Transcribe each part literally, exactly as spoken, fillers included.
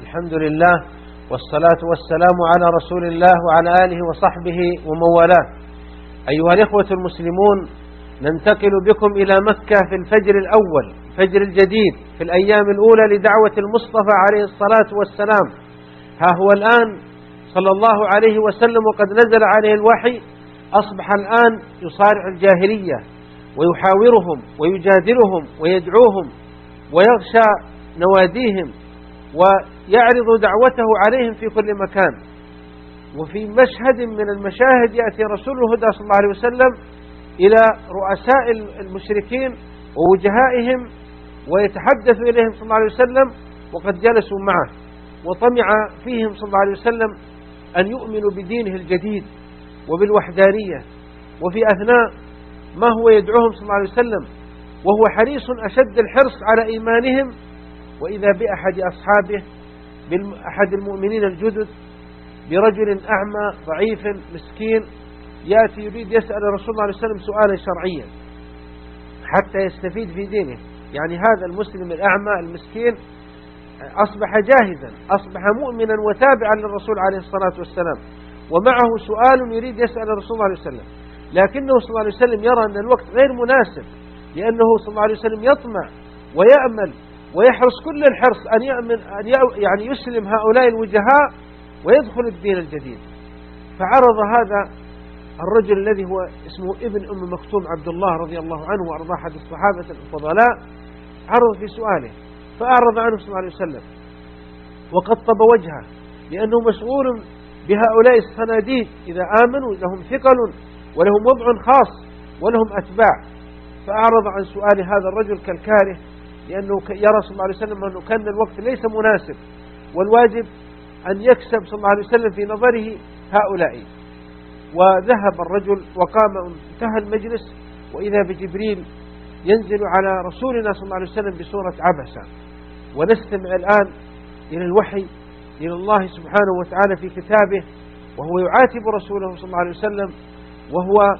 الحمد لله والصلاة والسلام على رسول الله وعلى آله وصحبه ومن والاه. أيها الإخوة المسلمون، ننتقل بكم إلى مكة في الفجر الأول، الفجر الجديد في الأيام الأولى لدعوة المصطفى عليه الصلاة والسلام. ها هو الآن صلى الله عليه وسلم وقد نزل عليه الوحي، أصبح الآن يصارع الجاهلية ويحاورهم ويجادلهم ويدعوهم ويغشى نواديهم ويعرض دعوته عليهم في كل مكان. وفي مشهد من المشاهد يأتي رسول الهدى صلى الله عليه وسلم إلى رؤساء المشركين ووجهائهم ويتحدث إليهم صلى الله عليه وسلم وقد جلسوا معه، وطمع فيهم صلى الله عليه وسلم أن يؤمنوا بدينه الجديد وبالوحدانية. وفي أثناء ما هو يدعوهم صلى الله عليه وسلم وهو حريص أشد الحرص على إيمانهم، وإذا بأحد أصحابه بأحد المؤمنين الجدد برجل أعمى ضعيف مسكين يأتي يريد يسأل رسول الله عليه وسلم سؤالا شرعيا حتى يستفيد في دينه. يعني هذا المسلم الأعمى المسكين أصبح جاهزا، أصبح مؤمنا وتابعا للرسول عليه الصلاة والسلام، ومعه سؤال يريد يسأل رسول الله عليه وسلم، لكنه صلى الله عليه وسلم يرى أن الوقت غير مناسب، لأنه صلى الله عليه وسلم يطمع ويأمل ويحرص كل الحرص أن يأمن أن يعني يسلم هؤلاء الوجهاء ويدخل الدين الجديد. فعرض هذا الرجل الذي هو اسمه ابن أم مكتوم عبد الله رضي الله عنه وأرضاه أحد الصحابة الفضلاء، عرض في سؤاله فأعرض عنه صلى الله عليه وسلم وقطب وجهه، لأنه مشغول بهؤلاء الصناديد إذا آمنوا لهم ثقل ولهم وضع خاص ولهم أتباع. فأعرض عن سؤال هذا الرجل كالكاره، لأنه يرى صلى الله عليه وسلم أنه كان الوقت ليس مناسب، والواجب أن يكسب صلى الله عليه وسلم في نظره هؤلاء. وذهب الرجل وقام، انتهى المجلس وإذا بجبريل ينزل على رسولنا صلى الله عليه وسلم بسورة عبسة. ونستمع الآن إلى الوحي إلى الله سبحانه وتعالى في كتابه، وهو يعاتب رسوله صلى الله عليه وسلم وهو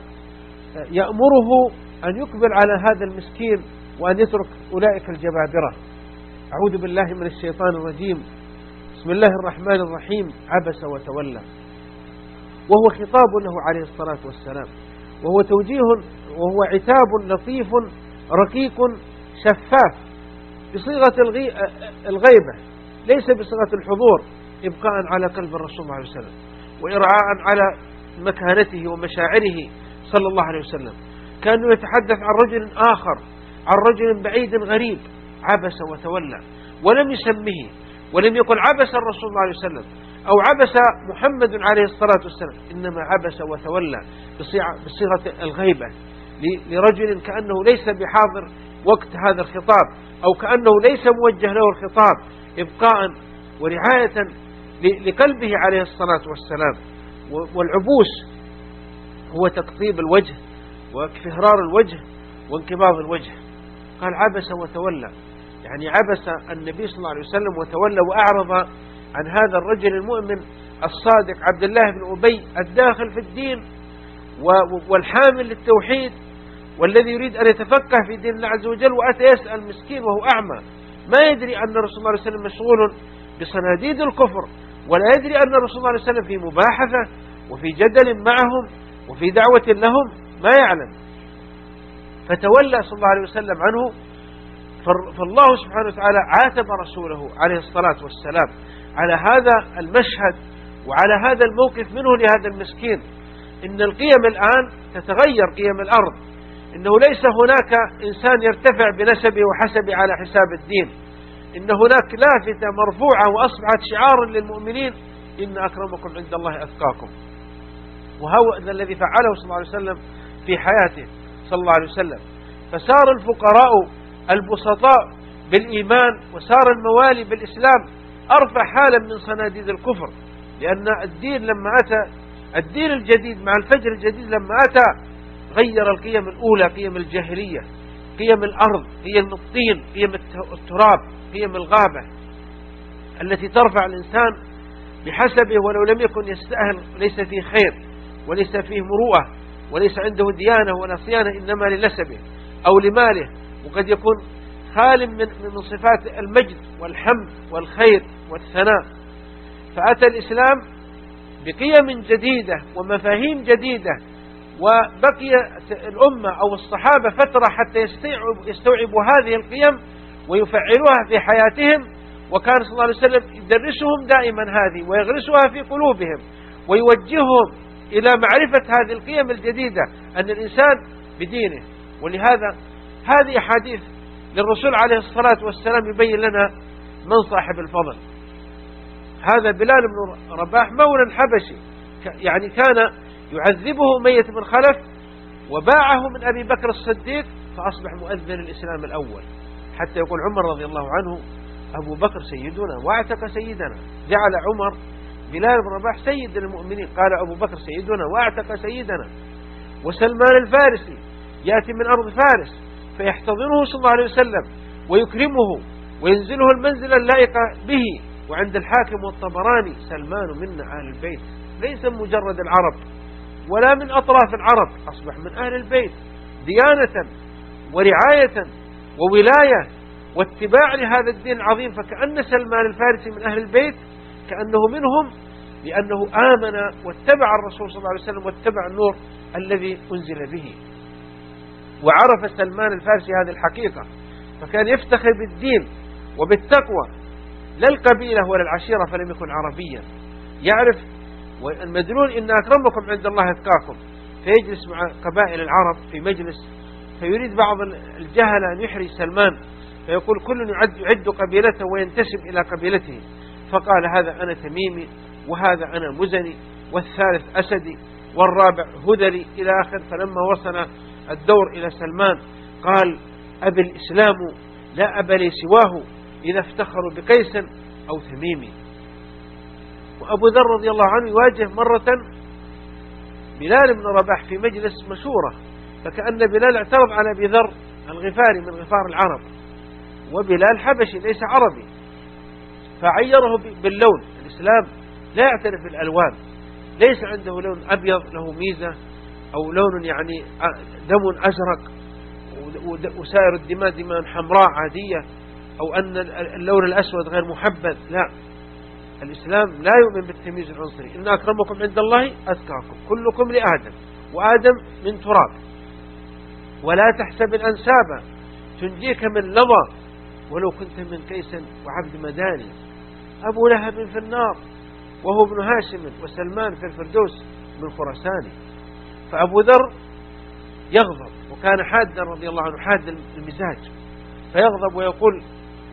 يأمره أن يقبل على هذا المسكين وأن يترك أولئك الجبابرة. أعوذ بالله من الشيطان الرجيم. بسم الله الرحمن الرحيم. عبس وتولى، وهو خطاب له عليه الصلاة والسلام، وهو توجيه وهو عتاب لطيف رقيق شفاف بصيغة الغيبة، ليس بصيغة الحضور، إبقاء على قلب الرسول صلى الله عليه وسلم وإرعاء على مكانته ومشاعره صلى الله عليه وسلم. كانوا يتحدث عن رجل آخر، عن رجل بعيد غريب عبس وتولى، ولم يسمه ولم يقل عبس الرسول صلى الله عليه وسلم أو عبس محمد عليه الصلاة والسلام، إنما عبس وتولى بصيغة الغيبة لرجل كأنه ليس بحاضر وقت هذا الخطاب، أو كأنه ليس موجه له الخطاب، إبقاء ورعاية لقلبه عليه الصلاة والسلام. والعبوس هو تقطيب الوجه واكفهرار الوجه وانقباض الوجه. قال عبس وتولى، يعني عبس النبي صلى الله عليه وسلم وتولى وأعرض عن هذا الرجل المؤمن الصادق عبد الله بن أبي الداخل في الدين والحامل للتوحيد والذي يريد أن يتفقه في دين الله عز وجل، وأتى يسأل مسكين وهو أعمى ما يدري أن رسول الله عليه وسلم مشغول بصناديد الكفر، ولا يدري أن رسول الله عليه وسلم في مباحثة وفي جدل معهم وفي دعوة لهم، ما يعلم. فتولى صلى الله عليه وسلم عنه. فالله سبحانه وتعالى عاتب رسوله عليه الصلاة والسلام على هذا المشهد وعلى هذا الموقف منه لهذا المسكين. إن القيم الآن تتغير، قيم الأرض، إنه ليس هناك إنسان يرتفع بنسبه وحسبه على حساب الدين، إن هناك لافتة مرفوعة وأصبحت شعارا للمؤمنين: إن أكرمكم عند الله أتقاكم. وهو الذي فعله صلى الله عليه وسلم في حياته صلى الله عليه وسلم. فسار الفقراء البسطاء بالإيمان وسار الموالي بالإسلام أرفع حالا من صناديد الكفر، لأن الدين لما أتى، الدين الجديد مع الفجر الجديد لما أتى غير القيم الأولى، قيم الجاهلية، قيم الأرض، قيم الطين، قيم التراب، قيم الغابة التي ترفع الإنسان بحسبه ولو لم يكن يستأهل، ليس فيه خير وليس فيه مروءة وليس عنده ديانة ولا صيانة، إنما لنسبه أو لماله، وقد يكون خال من من صفات المجد والحمد والخير والثناء. فأتى الإسلام بقيم جديدة ومفاهيم جديدة، وبقي الأمة أو الصحابة فترة حتى يستوعبوا هذه القيم ويفعلوها في حياتهم، وكان صلى الله عليه وسلم يدرسهم دائما هذه ويغرسها في قلوبهم ويوجههم إلى معرفة هذه القيم الجديدة، أن الإنسان بدينه. ولهذا هذه أحاديث للرسول عليه الصلاة والسلام يبين لنا من صاحب الفضل. هذا بلال بن رباح مولى حبشي، يعني كان يعذبه ميت من خلف، وباعه من أبي بكر الصديق فأصبح مؤذن الإسلام الأول، حتى يقول عمر رضي الله عنه أبو بكر سيدنا واعتق سيدنا. جعل عمر بلال بن رباح سيد المؤمنين، قال أبو بكر سيدنا واعتق سيدنا. وسلمان الفارسي يأتي من أرض فارس فيحتضنه صلى الله عليه وسلم ويكرمه وينزله المنزل اللائقة به. وعند الحاكم والطبراني سلمان منا أهل البيت، ليس مجرد العرب ولا من أطراف العرب، أصبح من أهل البيت ديانة ورعاية وولاية واتباع لهذا الدين العظيم. فكأن سلمان الفارسي من أهل البيت، كأنه منهم، لأنه آمن واتبع الرسول صلى الله عليه وسلم واتبع النور الذي أنزل به. وعرف سلمان الفارسي هذه الحقيقة، فكان يفتخر بالدين وبالتقوى، لا القبيلة ولا العشيرة، فلم يكن عربيا. يعرف والمدلول إن أكرمكم عند الله أتقاكم، فيجلس مع قبائل العرب في مجلس، فيريد بعض الجهل أن يحرج سلمان، فيقول كل يعد, يعد قبيلته وينتسب إلى قبيلته، فقال هذا أنا تميمي، وهذا أنا مزني، والثالث أسدي، والرابع هذلي إلى آخر. فلما وصل الدور إلى سلمان قال أبي الإسلام لا أبا لي سواه، إذا افتخروا بقيس أو تميمي. وأبو ذر رضي الله عنه يواجه مرة بلال بن رباح في مجلس مشورة، فكأن بلال اعترض على أبي ذر الغفاري من غفار العرب، وبلال حبشي ليس عربي، فعيره باللون. الإسلام لا يعترف بالألوان، ليس عنده لون أبيض له ميزة، أو لون يعني دم أزرق وسائر الدماء دماء حمراء عادية، أو أن اللون الأسود غير محبذ. لا، الإسلام لا يؤمن بالتمييز العنصري. إن أكرمكم عند الله أتقاكم، كلكم لآدم وآدم من تراب. ولا تحسب الأنساب تنجيك من لظى، ولو كنت من قيس وعبد مداني. أبو لهب في النار وهو ابن هاشم، وسلمان في الفردوس من خراسان. فأبو ذر يغضب، وكان حادا رضي الله عنه حاد المزاج، فيغضب ويقول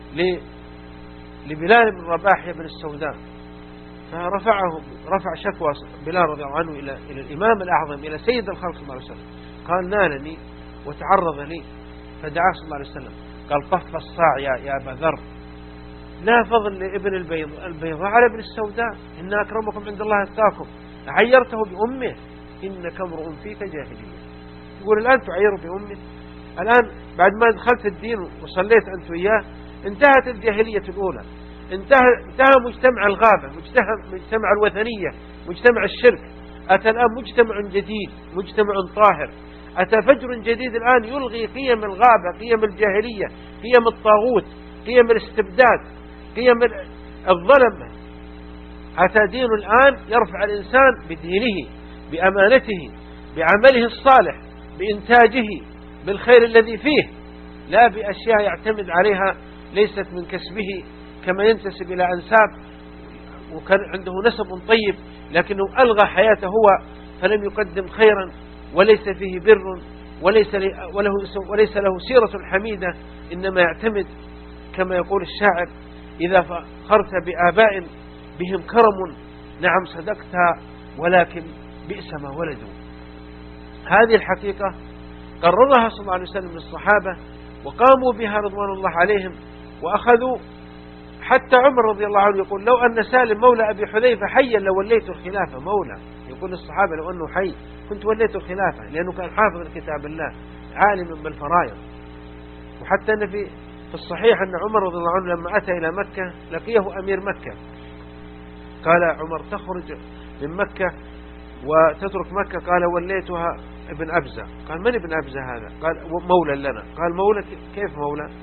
لبلال بن رباح يا ابن السوداء، فرفعه رفع شكوى بلال رضي الله عنه إلى إلى الإمام الأعظم، إلى سيد الخلق صلى الله عليه وسلم. قال نالني وتعرض لي، فدعاه صلى الله عليه وسلم قال طف الصاع يا, يا أبا ذر، لا فضل لابن البيض البيضاء على ابن السوداء، إن أكرمكم عند الله أتقاكم. عيرته بأمه، إنك امرؤ فيك جاهلية. يقول الآن تعير بأمه؟ الآن بعد ما دخلت الدين وصليت أنت وإياه انتهت الجاهلية الأولى، انتهى, انتهى مجتمع الغابة، مجتمع, مجتمع الوثنية، مجتمع الشرك. أتى الآن مجتمع جديد، مجتمع طاهر. أتى فجر جديد الآن يلغي قيم الغابة، قيم الجاهلية، قيم الطاغوت، قيم الاستبداد، قيم الظلم. أتى دين الآن يرفع الإنسان بدينه، بأمانته، بعمله الصالح، بإنتاجه، بالخير الذي فيه، لا بأشياء يعتمد عليها ليست من كسبه، كما ينتسب إلى أنساب وكان عنده نسب طيب لكنه ألغى حياته هو، فلم يقدم خيرا، وليس فيه بر، وليس وله وليس له سيرة حميدة، إنما يعتمد كما يقول الشاعر إذا فخرت بآباء بهم كرم، نعم صدقت ولكن بئس ما ولدوا. هذه الحقيقة قررها صلى الله عليه وسلم للصحابة، وقاموا بها رضوان الله عليهم، وأخذوا. حتى عمر رضي الله عنه يقول لو أن سالم مولى أبي حذيفة حيا لوليت الخلافة. مولى يقول للصحابة لو أنه حي كنت وليت الخلافة، لأنه كان حافظ لكتاب الله عالما بالفرائض. وحتى أن في في الصحيح أن عمر رضي الله عنه لما أتى إلى مكة لقيه أمير مكة، قال عمر تخرج من مكة وتترك مكة؟ قال وليتها ابن أبزة. قال من ابن أبزة هذا؟ قال مولى لنا. قال مولى كيف مولى؟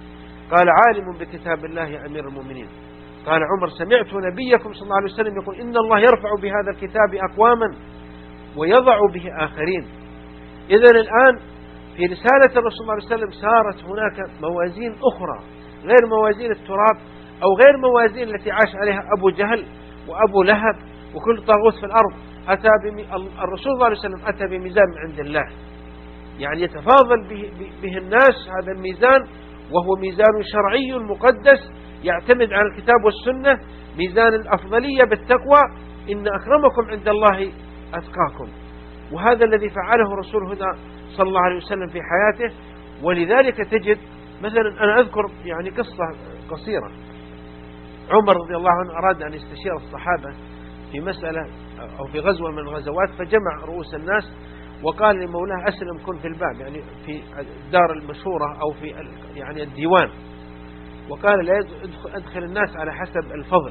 قال عالم بكتاب الله يا أمير المؤمنين. قال عمر صلى نبيكم صلى الله عليه وسلم يقول إن الله يرفع بهذا الكتاب أقواما ويضع به آخرين. إذن الآن في رسالة الرسول صلى الله عليه وسلم صارت هناك موازين أخرى غير موازين التراب أو غير موازين التي عاش عليها أبو جهل وأبو لهب وكل طاغوت في الأرض. أتى الرسول صلى الله عليه وسلم أتى بميزان من عند الله، يعني يتفاضل به, به الناس هذا الميزان، وهو ميزان شرعي مقدس يعتمد على الكتاب والسنة، ميزان الأفضلية بالتقوى، إن أكرمكم عند الله أتقاكم. وهذا الذي فعله رسول هدى صلى الله عليه وسلم في حياته. ولذلك تجد مثلا، أنا أذكر يعني قصة قصيرة. عمر رضي الله عنه أراد أن يستشير الصحابة في مسألة أو في غزوة من الغزوات، فجمع رؤوس الناس وقال لمولاه أسلم كن في الباب، يعني في الدار المشهورة أو في يعني الديوان، وقال لا أدخل الناس على حسب الفضل.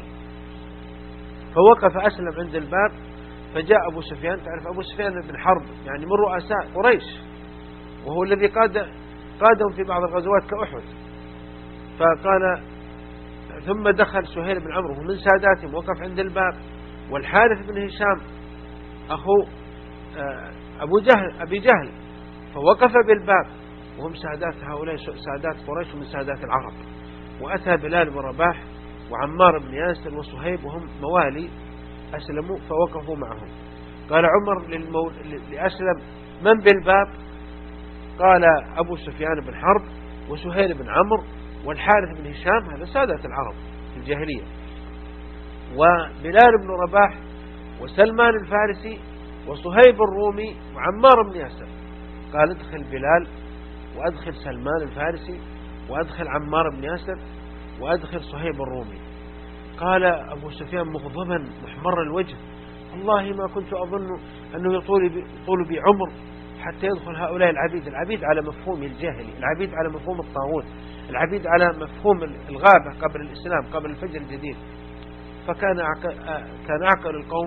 فوقف أسلم عند الباب، فجاء أبو سفيان، تعرف أبو سفيان بن حرب يعني من رؤساء قريش، وهو الذي قاد قادهم في بعض الغزوات كأحد. فقال ثم دخل سهيل بن عمرو من ساداتهم وقف عند الباب، والحارث بن هشام أخو أبو جهل أبي جهل فوقف بالباب، وهم سادات هؤلاء سادات قريش ومن سادات العرب. وأتى بلال بن رباح وعمار بن ياسر وصهيب وهم موالي أسلموا فوقفوا معهم. قال عمر للمو... لأسلم من بالباب؟ قال أبو سفيان بن حرب وسهيل بن عمرو والحارث بن هشام، هذا سادة العرب في الجاهلية، وبلال بن رباح وسلمان الفارسي وصهيب الرومي وعمار بن ياسر. قال ادخل بلال وأدخل سلمان الفارسي وأدخل عمار بن ياسر وأدخل صهيب الرومي. قال أبو سفيان مغضبا محمر الوجه والله ما كنت أظن أنه يطول بي, يطول بي عمر حتى يدخل هؤلاء العبيد. العبيد على مفهوم الجاهلي، العبيد على مفهوم الطاغوت، العبيد على مفهوم الغابة قبل الإسلام قبل الفجر الجديد. فكان كان أعقل القوم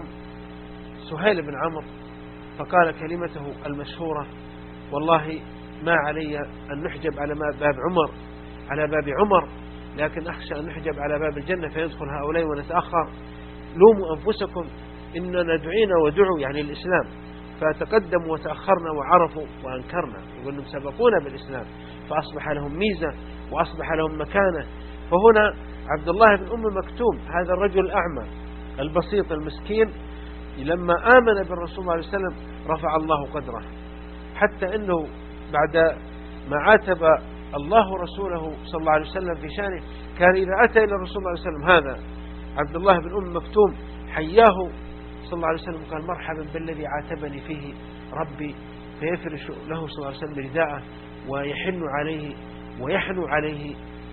سهيل بن عمرو، فقال كلمته المشهورة والله ما علي أن نحجب على باب عمر على باب عمر لكن أخشى أن نحجب على باب الجنة فيدخل هؤلاء ونتأخر. لوموا أنفسكم إننا دعينا ودعوا يعني الإسلام فتقدموا وتأخرنا وعرفوا وأنكرنا، يقول أنهم سبقونا بالإسلام فأصبح لهم ميزة وأصبح لهم مكانة. فهنا عبد الله بن أم مكتوم هذا الرجل الأعمى البسيط المسكين لما آمن بالرسول صلى الله عليه وسلم رفع الله قدره، حتى أنه بعد ما عاتب الله رسوله صلى الله عليه وسلم في شانه كان إذا أتى إلى الرسول صلى الله عليه وسلم هذا عبد الله بن أم مكتوم حياه صلى الله عليه وسلم قال مرحبا بالذي عاتبني فيه ربي، فيفرش له صلى الله عليه وسلم رداءه ويحن عليه ويحنو عليه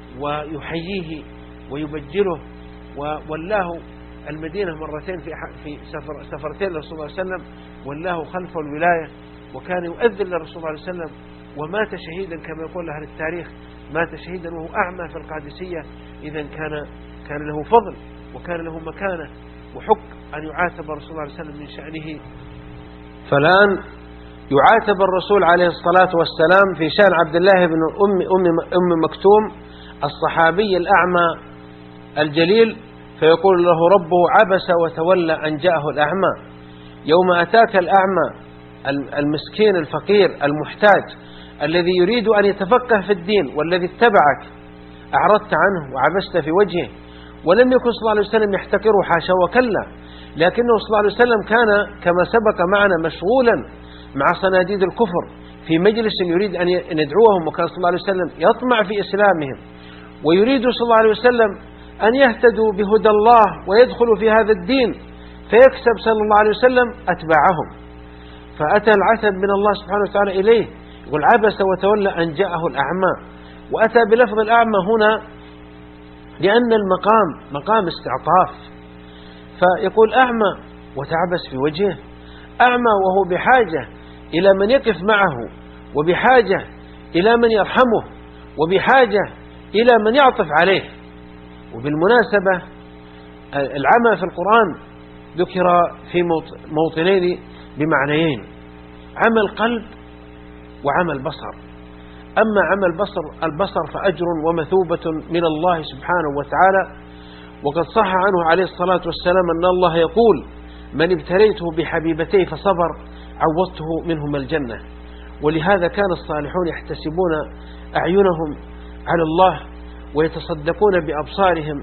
ويحييه ويبجله. وولاه المدينة مرتين في في سفر سفرتين للرسول صلى الله عليه وسلم، ولاه خلف الولاية، وكان يؤذن للرسول صلى الله عليه وسلم ومات شهيدا كما يقول أهل التاريخ، مات شهيدا وهو أعمى في القادسية. إذا كان كان له فضل وكان له مكانة وحق أن يعاتب الرسول صلى الله عليه وسلم من شأنه. فالآن يعاتب الرسول عليه الصلاة والسلام في شأن عبد الله بن أم أم أم مكتوم الصحابي الأعمى الجليل، فيقول له ربه عبس وتولى أن جاءه الأعمى. يوم أتاك الأعمى المسكين الفقير المحتاج الذي يريد أن يتفقه في الدين والذي اتبعك أعرضت عنه وعبست في وجهه، ولم يكن صلى الله عليه وسلم يحتقره حاشا وكلا، لكنه صلى الله عليه وسلم كان كما سبق معنا مشغولا مع صناديد الكفر في مجلس يريد أن يدعوهم، وكان صلى الله عليه وسلم يطمع في إسلامهم ويريد صلى الله عليه وسلم أن يهتدوا بهدى الله ويدخلوا في هذا الدين، فيكسب صلى الله عليه وسلم أتباعهم. فأتى العتب من الله سبحانه وتعالى إليه، يقول عبس وتولى أن جاءه الأعمى. وأتى بلفظ الأعمى هنا لأن المقام مقام استعطاف، فيقول أعمى وتعبس في وجهه، أعمى وهو بحاجة إلى من يقف معه، وبحاجة إلى من يرحمه، وبحاجة إلى من يعطف عليه. وبالمناسبة العمى في القرآن ذكر في موطنين بمعنيين، عمى القلب وعمى البصر. أما عمى البصر البصر فأجر ومثوبة من الله سبحانه وتعالى. وقد صح عنه عليه الصلاة والسلام أن الله يقول: من ابتليته بحبيبتيه فصبر عوضته منهما الجنة. ولهذا كان الصالحون يحتسبون أعينهم على الله ويتصدقون بأبصارهم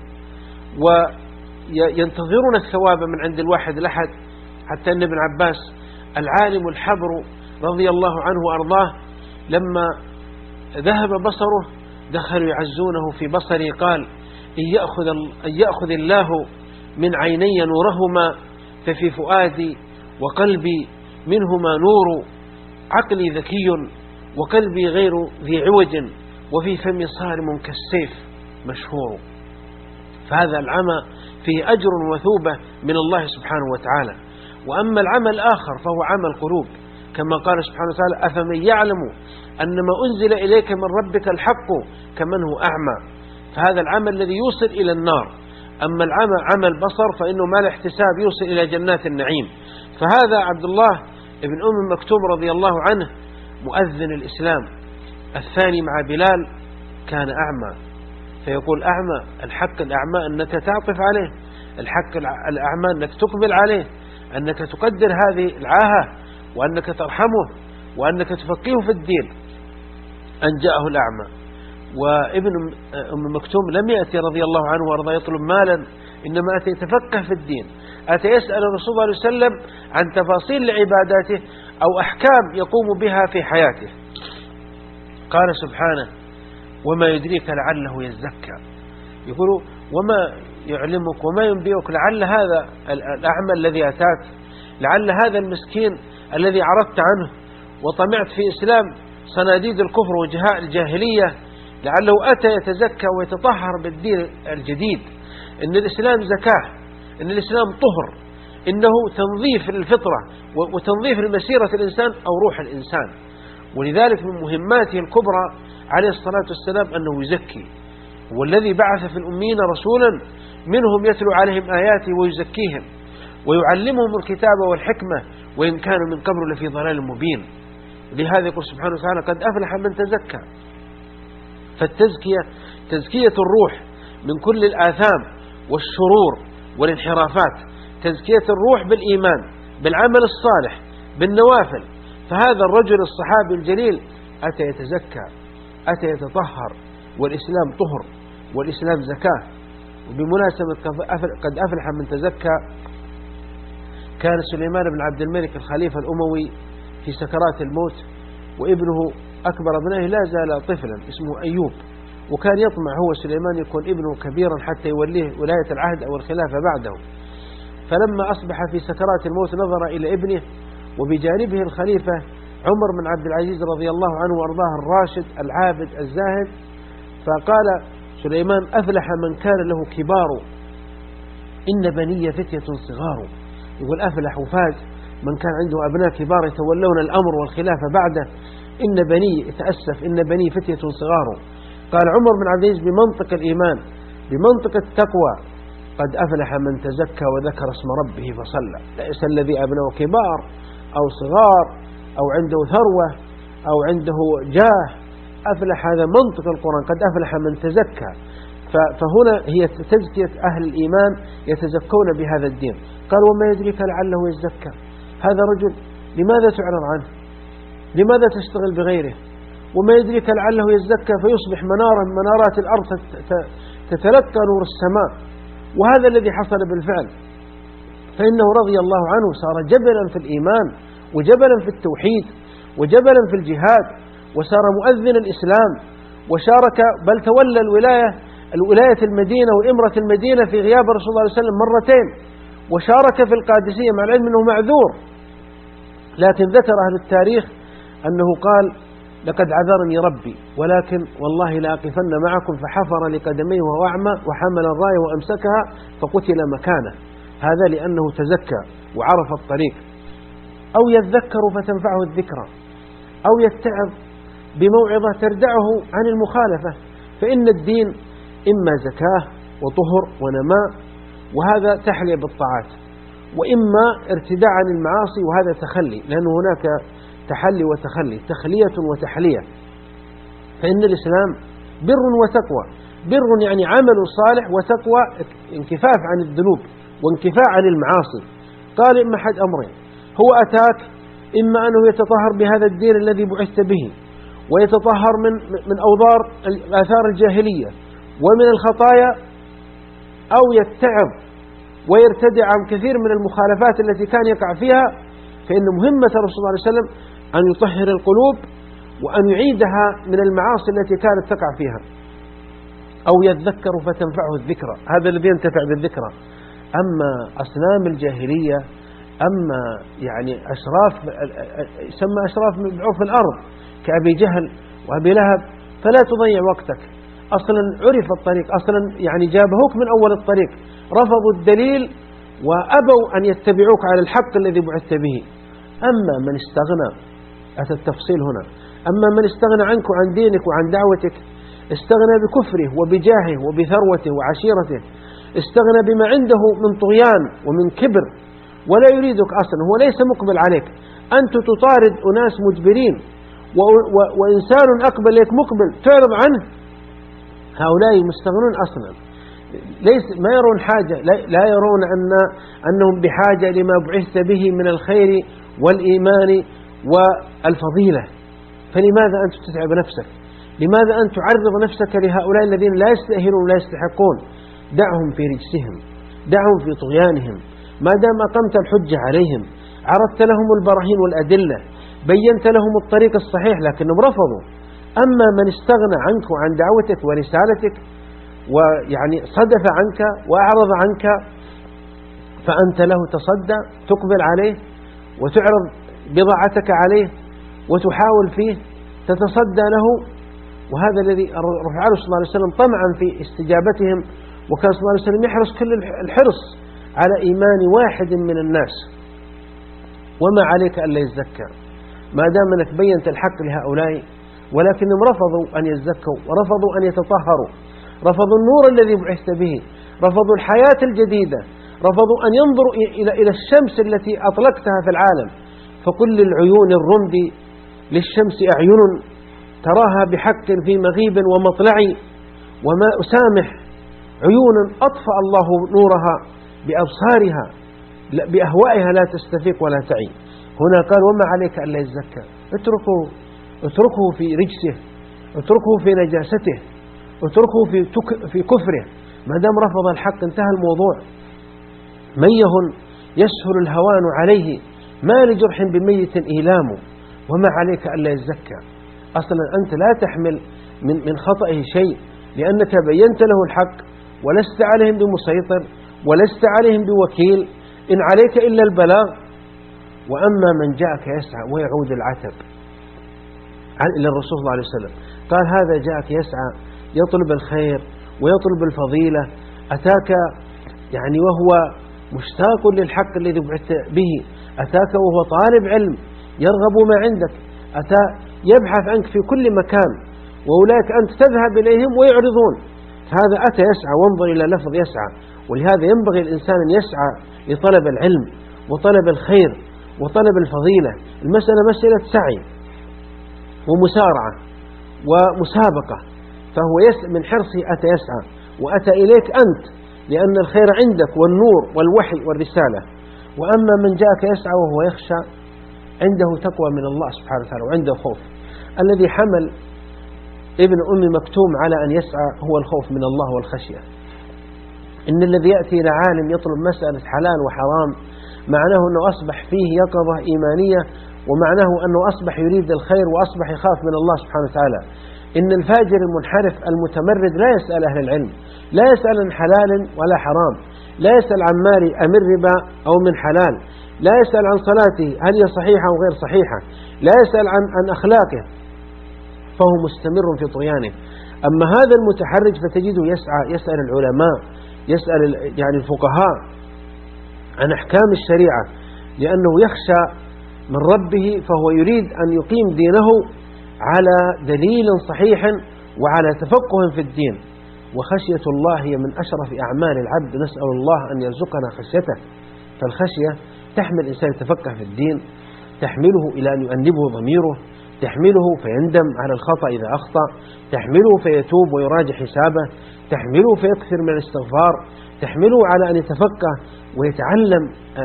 وينتظرون الثواب من عند الواحد الأحد، حتى أن ابن عباس العالم الحبر رضي الله عنه وأرضاه لما ذهب بصره دخلوا يعزونه في بصره، قال: إن يأخذ, إن يأخذ الله من عيني نورهما ففي فؤادي وقلبي منهما نور، عقلي ذكي وقلبي غير ذي عوج وفي فمي صارم كالسيف مشهور. فهذا العمى فيه أجر وثوبة من الله سبحانه وتعالى. وأما العمى الآخر فهو عمى القلوب، كما قال سبحانه وتعالى: أفمن يعلم أن ما أنزل إليك من ربك الحق كمن هو أعمى. فهذا العمى الذي يوصل إلى النار. أما العمى عمى البصر فإنه ما الاحتساب يوصل إلى جنات النعيم. فهذا عبد الله ابن أم مكتوم رضي الله عنه مؤذن الإسلام الثاني مع بلال كان أعمى، فيقول: أعمى الحق الأعمى أنك تعطف عليه، الحق الأعمى أنك تقبل عليه، أنك تقدر هذه العاهة وأنك ترحمه وأنك تفقيه في الدين. أن جاءه الأعمى. وابن أم مكتوم لم يأتي رضي الله عنه وارضاه يطلب مالا، إنما أتى يتفقه في الدين، أتى يسأل الرسول صلى الله عليه وسلم عن تفاصيل لعباداته أو أحكام يقوم بها في حياته. قال سبحانه: وما يدريك لعله يزكى. يقول: وما يعلمك وما ينبئك لعل هذا الأعمى الذي أتاك، لعل هذا المسكين الذي عرضت عنه وطمعت في إسلام صناديد الكفر وجهاء الجاهلية، لعله أتى يتزكى ويتطهر بالدين الجديد. إن الإسلام زكاة، إن الإسلام طهر، إنه تنظيف للفطرة وتنظيف لمسيرة الإنسان أو روح الإنسان. ولذلك من مهماته الكبرى عليه الصلاة والسلام أنه يزكي، والذي بعث في الأمين رسولا منهم يتلو عليهم آياته ويزكيهم ويعلمهم الكتاب والحكمة وإن كانوا من قبل لفي ضلال مبين. لهذا يقول سبحانه وتعالى: قد أفلح من تزكى. فالتزكية تزكية الروح من كل الآثام والشرور والانحرافات، تزكية الروح بالإيمان بالعمل الصالح بالنوافل. فهذا الرجل الصحابي الجليل أتى يتزكى، أتى يتطهر، والإسلام طهر والإسلام زكاة. وبمناسبة قد أفلح من تزكى، كان سليمان بن عبد الملك الخليفة الأموي في سكرات الموت، وابنه أكبر ابنائه لا زال طفلا اسمه أيوب، وكان يطمع هو سليمان يكون ابنه كبيرا حتى يوليه ولاية العهد أو الخلافة بعده. فلما أصبح في سكرات الموت نظر إلى ابنه وبجانبه الخليفة عمر بن عبد العزيز رضي الله عنه وأرضاه الراشد العابد الزاهد، فقال سليمان: أفلح من كان له كبار إن بني فتية صغار. يقول أفلح وفاز من كان عنده أبناء كبار يتولون الأمر والخلافة بعده. إن بني يتأسف إن بني فتية صغار. قال عمر بن عبد العزيز بمنطق الإيمان بمنطق التقوى: قد أفلح من تزكى وذكر اسم ربه فصلى. ليس الذي أبناه كبار أو صغار أو عنده ثروة أو عنده جاه، أفلح هذا منطق القرآن، قد أفلح من تزكى. فهنا هي تزكية أهل الإيمان يتزكون بهذا الدين. قال: وما يدريك لعله يزكى. هذا رجل لماذا تعرض عنه؟ لماذا تشتغل بغيره؟ وما يدريك لعله يزكى فيصبح منارا من منارات الأرض تتلقى نور السماء. وهذا الذي حصل بالفعل، فإنه رضي الله عنه صار جبلا في الإيمان وجبلا في التوحيد وجبلا في الجهاد، وصار مؤذن الإسلام، وشارك بل تولى الولاية الولاية المدينة وإمرة المدينة في غياب رسول الله صلى الله عليه وسلم مرتين، وشارك في القادسية مع العلم أنه معذور. لكن ذكر أهل التاريخ أنه قال: لقد عذرني ربي ولكن والله لأقفن معكم، فحفر لقدميه وهو أعمى وحمل الراية وأمسكها فقتل مكانه. هذا لأنه تزكى وعرف الطريق. أو يذكر فتنفعه الذكرى، أو يتعظ بموعظة تردعه عن المخالفة. فإن الدين إما زكاة وطهر ونماء، وهذا تحلية بالطاعات، وإما ارتداع عن المعاصي، وهذا تخلي، لأن هناك تحلي وتخلي، تخلية وتحلية. فإن الإسلام بر وتقوى. بر يعني عمل صالح، وتقوى انكفاف عن الذنوب وانكفاء عن المعاصي. قال إما أحد أمرين، هو أتاك إما أنه يتطهر بهذا الدين الذي بعثت به، ويتطهر من من أوضار آثار الجاهلية ومن الخطايا، أو يتعظ ويرتدع عن كثير من المخالفات التي كان يقع فيها. فإن مهمة الرسول صلى الله عليه وسلم أن يطهر القلوب وأن يعيدها من المعاصي التي كانت تقع فيها. أو يذكر فتنفعه الذكرى، هذا الذي ينتفع بالذكرى. أما أصنام الجاهلية، أما يعني أشراف يسمى أشراف من عرف الأرض كأبي جهل وأبي لهب، فلا تضيع وقتك. أصلا عرف الطريق، أصلا يعني جابهوك من أول الطريق، رفضوا الدليل وأبوا أن يتبعوك على الحق الذي بعثت به. أما من استغنى، أتى التفصيل هنا، أما من استغنى عنك وعن دينك وعن دعوتك، استغنى بكفره وبجاهه وبثروته وعشيرته، استغنى بما عنده من طغيان ومن كبر، ولا يريدك أصلا، هو ليس مقبل عليك. أنت تطارد أناس مجبرين، وإنسان أقبل لك مقبل تعرض عنه. هؤلاء مستغنون أصلا، ليس ما يرون حاجة، لا يرون أن أنهم بحاجة لما بعثت به من الخير والإيمان والفضيلة. فلماذا أنت تتعب نفسك؟ لماذا أن تعرض نفسك لهؤلاء الذين لا يستأهلون ولا يستحقون؟ دعهم في رجسهم، دعهم في طغيانهم. ما دام أقمت الحجة عليهم، عرضت لهم البراهين والأدلة، بينت لهم الطريق الصحيح، لكنهم رفضوا. أما من استغنى عنك وعن دعوتك ورسالتك، ويعني صدف عنك وأعرض عنك، فأنت له تصدى، تقبل عليه وتعرض بضاعتك عليه وتحاول فيه، تتصدى له. وهذا الذي رفعه صلى الله عليه وسلم طمعا في استجابتهم، وكان صلى الله عليه وسلم يحرص كل الحرص على إيمان واحد من الناس. وما عليك ألا يزكى، ما دام أنك بينت الحق لهؤلاء، ولكنهم رفضوا أن يزكوا ورفضوا أن يتطهروا، رفضوا النور الذي بعثت به، رفضوا الحياة الجديدة، رفضوا أن ينظروا إلى إلى الشمس التي أطلقتها في العالم. فكل العيون الرمد للشمس أعين تراها بحق في مغيب ومطلع، وما أسامح عيون أطفأ الله نورها بأبصارها بأهوائها لا تستفيق ولا تعي. هنا قال وما عليك ألا يزكى، اتركه اتركه في رجسه، اتركه في نجاسته، اتركه في في كفره. ما دام رفض الحق انتهى الموضوع. ميه يسهل الهوان عليه، ما لجرح بميت إيلام، وما عليك ألا يزكى. أصلا أنت لا تحمل من من خطئه شيء، لأنك بينت له الحق، ولست عليهم بمسيطر، ولست عليهم بوكيل، إن عليك إلا البلاغ. وأما من جاءك يسعى ويعود العتب إلى الرسول صلى الله عليه وسلم، قال هذا جاءك يسعى يطلب الخير ويطلب الفضيلة، أتاك يعني وهو مشتاق للحق الذي بعثت به، أتاك وهو طالب علم يرغب ما عندك، أتى يبحث عنك في كل مكان، وأولئك أنت تذهب إليهم ويعرضون. هذا أتى يسعى، وانظر إلى لفظ يسعى. ولهذا ينبغي الإنسان أن يسعى لطلب العلم وطلب الخير وطلب الفضيلة. المسألة مسألة سعي ومسارعة ومسابقة، فهو من حرصه أتى يسعى، وأتى إليك أنت لأن الخير عندك والنور والوحي والرسالة. وأما من جاءك يسعى وهو يخشى، عنده تقوى من الله سبحانه وتعالى وعنده خوف. الذي حمل ابن أم مكتوم على أن يسعى هو الخوف من الله والخشية. إن الذي يأتي إلى عالم يطلب مسألة حلال وحرام، معناه أنه أصبح فيه يقظة إيمانية، ومعناه أنه أصبح يريد الخير وأصبح يخاف من الله سبحانه وتعالى. إن الفاجر المنحرف المتمرد لا يسأل أهل العلم، لا يسأل عن حلال ولا حرام، لا يسأل عن مالي أمن ربا أو من حلال، لا يسأل عن صلاته هل هي صحيحة أو غير صحيحة، لا يسأل عن, عن أخلاقه، فهو مستمر في طغيانه. أما هذا المتحرج فتجده يسعى يسأل العلماء، يسأل يعني الفقهاء عن أحكام الشريعة، لأنه يخشى من ربه، فهو يريد أن يقيم دينه على دليل صحيح وعلى تفقه في الدين. وخشية الله هي من أشرف أعمال العبد، نسأل الله أن يرزقنا خشيته. فالخشية تحمل الإنسان يتفقه في الدين، تحمله إلى أن يؤنبه ضميره، تحمله فيندم على الخطأ إذا أخطأ، تحمله فيتوب ويراجع حسابه، تحمله فيكثر من الاستغفار، تحمله على أن يتفقه ويتعلم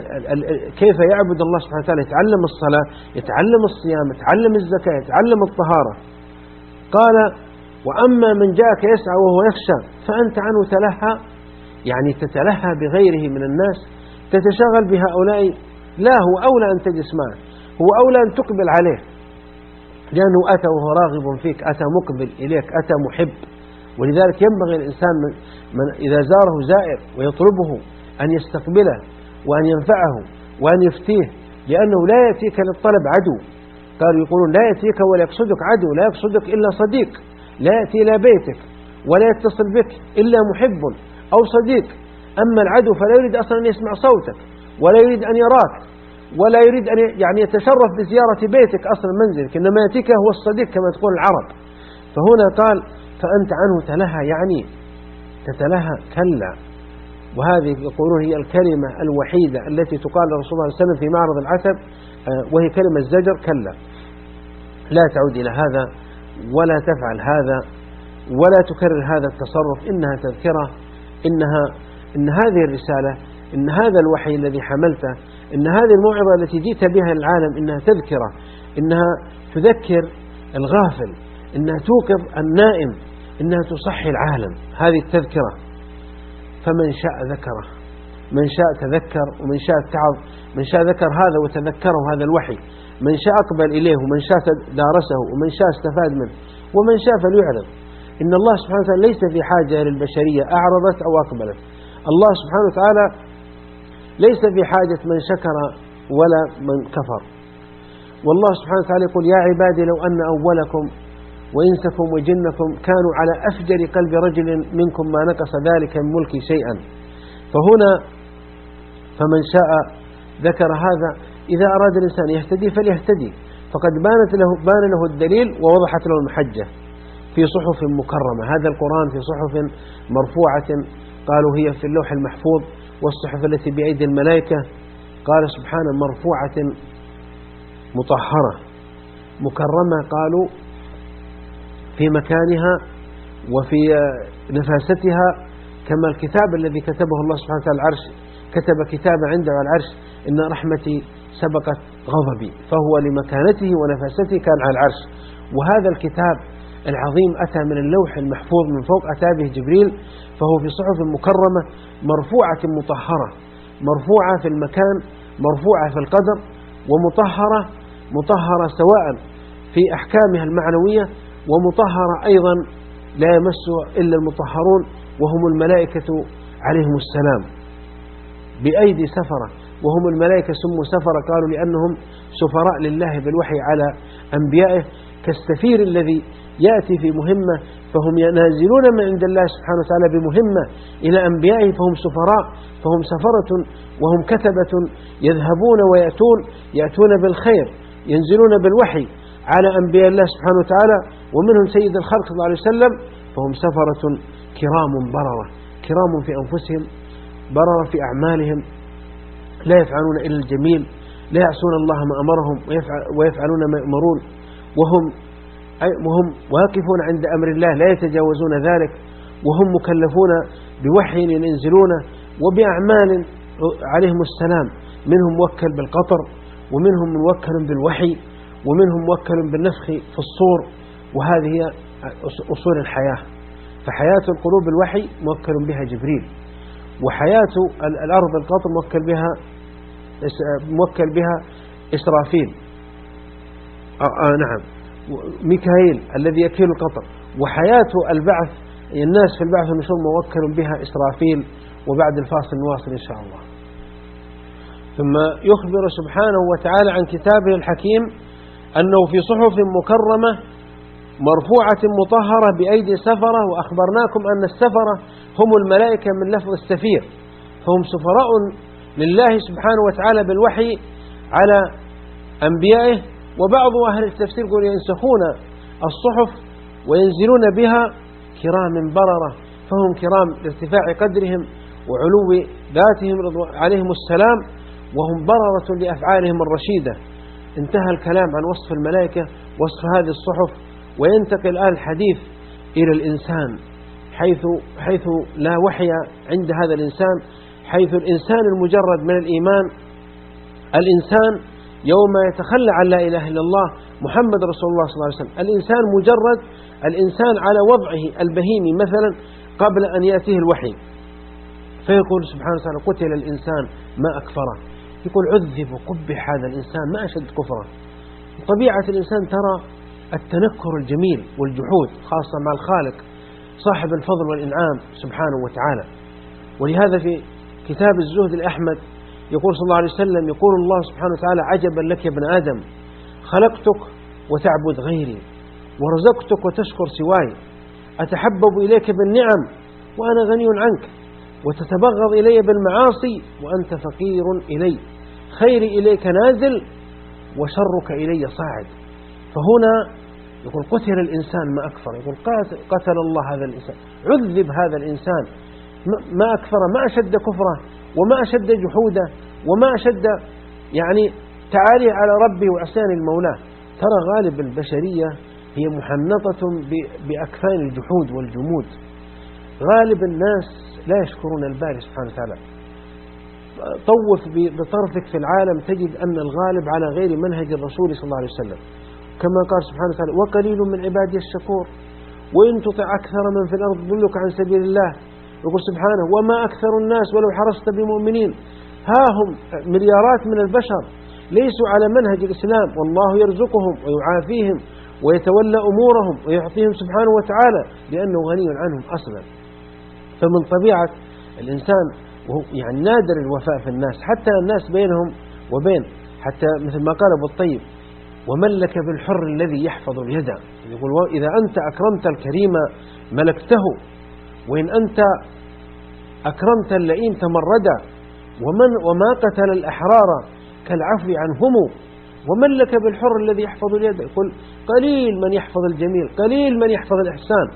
كيف يعبد الله سبحانه وتعالى، يتعلم الصلاة، يتعلم الصيام، يتعلم الزكاة، يتعلم الطهارة. قال: وأما من جاءك يسعى وهو يخشى فأنت عنه تلهى، يعني تتلهى بغيره من الناس، تتشغل بهؤلاء، لا، هو أولى أن تجلس معه، هو أولى أن تقبل عليه، لأنه أتى وهو راغب فيك، أتى مقبل إليك، أتى محب. ولذلك ينبغي الإنسان من من إذا زاره زائر ويطلبه أن يستقبله وأن ينفعه وأن يفتيه، لأنه لا يأتيك للطلب عدو. قالوا يقولون: لا يأتيك ولا يقصدك عدو، لا يقصدك إلا صديق، لا يأتي إلى بيتك ولا يتصل بك إلا محب أو صديق. أما العدو فلا يريد أصلا أن يسمع صوتك، ولا يريد أن يراك، ولا يريد أن يعني يتشرف بزيارة بيتك أصلا منزلك، إنما يأتيك هو الصديق كما تقول العرب. فهنا قال: فأنت عنه تلهى، يعني تتلهى، كلا. وهذه يقولون هي الكلمة الوحيدة التي تقال لرسول الله صلى الله عليه وسلم في معرض العتب، وهي كلمة زجر: كلا، لا تعود إلى هذا، ولا تفعل هذا، ولا تكرر هذا التصرف، إنها تذكرة، إنها إن هذه الرسالة، إن هذا الوحي الذي حملته، إن هذه الموعظة التي جئت بها للعالم إنها تذكرة، إنها تذكر الغافل، إنها توقظ النائم، إنها تصحي العالم، هذه التذكرة. فمن شاء ذكره، من شاء تذكر، ومن شاء اتعظ، من شاء ذكر هذا وتذكره هذا الوحي، من شاء أقبل إليه، ومن شاء دارسه، ومن شاء استفاد منه، ومن شاء فليعرض. إن الله سبحانه وتعالى ليس في حاجة للبشرية أعرضت أو أقبلت. الله سبحانه وتعالى ليس في حاجة من شكر ولا من كفر. والله سبحانه وتعالى يقول: يا عبادي لو أن أولكم وإنسكم وجنكم كانوا على أفجر قلب رجل منكم ما نقص ذلك من ملكي شيئا. فهنا فمن شاء ذكر هذا. إذا أراد الإنسان يهتدي فليهتدي، فقد بانت له بان له الدليل ووضحت له المحجة في صحف مكرمة. هذا القرآن في صحف مرفوعة، قالوا هي في اللوح المحفوظ، والصحف التي بأيدي الملائكة، قال سبحانه مرفوعة مطهرة مكرمة، قالوا في مكانها وفي نفاستها، كما الكتاب الذي كتبه الله سبحانه وتعالى العرش، كتب كتابا عنده على العرش: إن رحمتي سبقت غضبي، فهو لمكانته ونفاسته كان على العرش. وهذا الكتاب العظيم أتى من اللوح المحفوظ من فوق، أتى به جبريل، فهو في صحف مكرمة مرفوعة مطهرة، مرفوعة في المكان، مرفوعة في القدر، ومطهرة، مطهرة سواء في أحكامها المعنوية، ومطهرة أيضا لا يمس إلا المطهرون وهم الملائكة عليهم السلام بأيدي سفرة. وهم الملائكة سموا سفرة قالوا لأنهم سفراء لله بالوحي على أنبيائه، كالسفير الذي يأتي في مهمة فهم ينازلون من عند الله سبحانه وتعالى بمهمة إلى أنبيائه، فهم سفراء، فهم سفرة وهم كتبة يذهبون ويأتون، يأتون بالخير، ينزلون بالوحي على أنبياء الله سبحانه وتعالى، ومنهم سيد الخلق صلى الله عليه وسلم. فهم سفرة كرام بررة، كرام في أنفسهم، بررة في أعمالهم، لا يفعلون إلا الجميل، لا يعصون الله ما أمرهم ويفعلون ما يؤمرون، وهم وهم واقفون عند أمر الله لا يتجاوزون ذلك، وهم مكلفون بوحي ينزلونه وبأعمال عليهم السلام. منهم موكل بالقطر، ومنهم موكل بالوحي، ومنهم موكل بالنفخ في الصور. وهذه هي أصول الحياة. فحياة القلوب الوحي موكل بها جبريل، وحياة الأرض القطر موكل بها موكل بها إسرافيل، آه آه نعم ميكائيل الذي يكيل القطر. وحياة البعث الناس في البعث والنشور موكل بها إسرافيل. وبعد الفاصل نواصل إن شاء الله. ثم يخبر سبحانه وتعالى عن كتابه الحكيم أنه في صحف مكرمة مرفوعة مطهرة بأيدي سفرة. وأخبرناكم أن السفرة هم الملائكة من لفظ السفير، فهم سفراء لله سبحانه وتعالى بالوحي على أنبيائه. وبعض أهل التفسير يقول ينسخون الصحف وينزلون بها كرام بررة، فهم كرام لارتفاع قدرهم وعلو ذاتهم عليهم السلام، وهم بررة لأفعالهم الرشيدة. انتهى الكلام عن وصف الملائكة، وصف هذه الصحف، وينتقل الآن الحديث إلى الإنسان، حيث, حيث لا وحي عند هذا الإنسان، حيث الإنسان المجرد من الإيمان، الإنسان يوم يتخلى عن لا إله إلا الله محمد رسول الله صلى الله عليه وسلم، الإنسان مجرد الإنسان على وضعه البهيمي مثلا قبل أن يأتيه الوحي، فيقول سبحانه وتعالى قتل الإنسان ما أكفره، يقول عذب وقبح هذا الإنسان ما أشد كفره. طبيعة الإنسان ترى التنكر الجميل والجحود خاصة مع الخالق صاحب الفضل والإنعام سبحانه وتعالى. ولهذا في كتاب الزهد الأحمد يقول صلى الله عليه وسلم، يقول الله سبحانه وتعالى عجبا لك يا ابن آدم، خلقتك وتعبد غيري، ورزقتك وتشكر سواي، أتحبب إليك بالنعم وأنا غني عنك، وتتبغض إلي بالمعاصي وأنت فقير إلي، خيري إليك نازل وشرك إلي صاعد. فهنا يقول قتل الإنسان ما أكفر، يقول قتل الله هذا الإنسان، عذب هذا الإنسان ما أكفر، ما أشد كفره وما أشد جحوده وما أشد يعني تعاليه على ربه وعصيان المولاه. ترى غالب البشرية هي محنطة بأكفان الجحود والجمود، غالب الناس لا يشكرون الباري سبحانه وتعالى. طوف بطرفك في العالم تجد أن الغالب على غير منهج الرسول صلى الله عليه وسلم، كما قال سبحانه وتعالى وقليل من عبادي الشكور، وإن تطع أكثر من في الأرض يضلوك عن سبيل الله. يقول سبحانه وما أكثر الناس ولو حرصت بمؤمنين، ها هم مليارات من البشر ليسوا على منهج الإسلام، والله يرزقهم ويعافيهم ويتولى أمورهم ويعطيهم سبحانه وتعالى لأنه غني عنهم أصلا. فمن طبيعة الإنسان وهو يعني نادر الوفاء في الناس، حتى الناس بينهم وبين، حتى مثل ما قال أبو الطيب وملك بالحر الذي يحفظ اليد، يقول إذا أنت أكرمت الكريم ملكته، وإن أنت أكرمت اللئيم تمردا، ومن وما قتل الأحرار كالعفو عنهم، وملك بالحر الذي يحفظ اليد. يقول قليل من يحفظ الجميل، قليل من يحفظ الإحسان.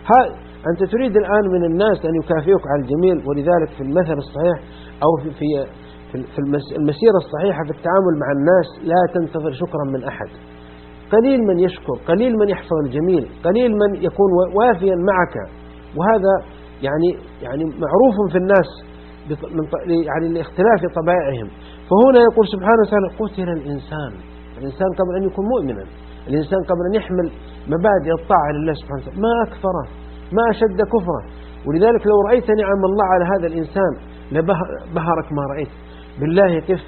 أنت تريد الآن من الناس أن يكافئوك على الجميل، ولذلك في المثل الصحيح أو في في في المسيرة الصحيحة في التعامل مع الناس لا تنتظر شكرا من أحد. قليل من يشكر، قليل من يحفظ الجميل، قليل من يكون وافيا معك، وهذا يعني يعني معروف في الناس يعني لاختلاف طبائعهم. فهنا يقول سبحانه وتعالى قتل الإنسان، الإنسان قبل أن يكون مؤمنا، الإنسان قبل أن يحمل مبادئ الطاعة لله سبحانه وتعالى ما أكفره ما أشد كفره. ولذلك لو رأيت نعم الله على هذا الإنسان لبهرك ما رأيت. بالله قف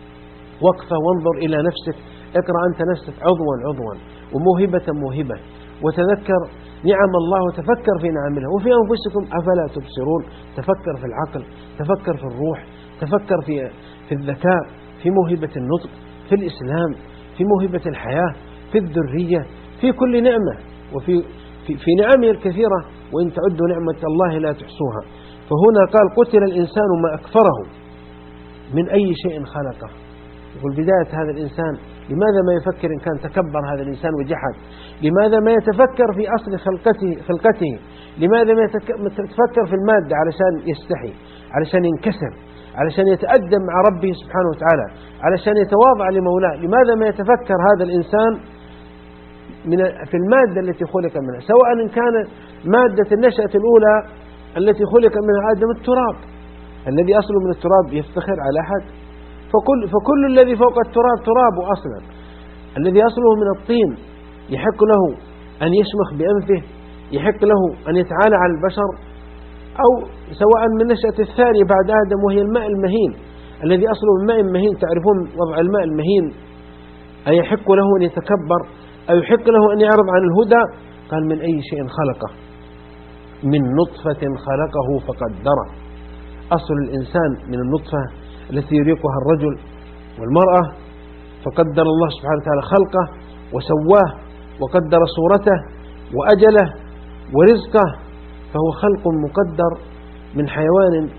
وقفة وانظر إلى نفسك، اقرأ أنت نفسك عضوا عضوا وموهبة موهبة، وتذكر نعم الله وتفكر في نعم الله. وفي أنفسكم أفلا تبصرون، تفكر في العقل، تفكر في الروح، تفكر في في الذكاء، في موهبة النطق، في الإسلام، في موهبة الحياة، في الذرية، في كل نعمة وفي في, في نعمه الكثيرة، وإن تعدوا نعمة الله لا تحصوها. فهنا قال قتل الإنسان ما أكفره من أي شيء خلقه. يقول بداية هذا الإنسان لماذا ما يفكر إن كان تكبر هذا الإنسان وجحد؟ لماذا ما يتفكر في أصل خلقته, خلقته؟ لماذا ما يتفكر في المادة علشان يستحي، علشان ينكسر، علشان يتأدب مع ربه سبحانه وتعالى، علشان يتواضع لمولاه؟ لماذا ما يتفكر هذا الإنسان من في المادة التي خلق منها، سواء إن كان مادة النشأة الأولى التي خلق منها آدم التراب الذي أصله من التراب يفتخر على أحد؟ فكل, فكل الذي فوق التراب تراب أصلا. الذي أصله من الطين يحق له أن يشمخ بأنفه، يحق له أن يتعالى على البشر، أو سواء من نشأة الثانية بعد آدم وهي الماء المهين الذي أصله من ماء مهين. تعرفون وضع الماء المهين، أيحق له أن يتكبر أو يحق له أن يعرض عن الهدى؟ قال من أي شيء خلقه، من نطفة خلقه فقدره. أصل الإنسان من النطفة التي يريقها الرجل والمرأة، فقدر الله سبحانه وتعالى خلقه وسواه وقدر صورته وأجله ورزقه، فهو خلق مقدر من حيوان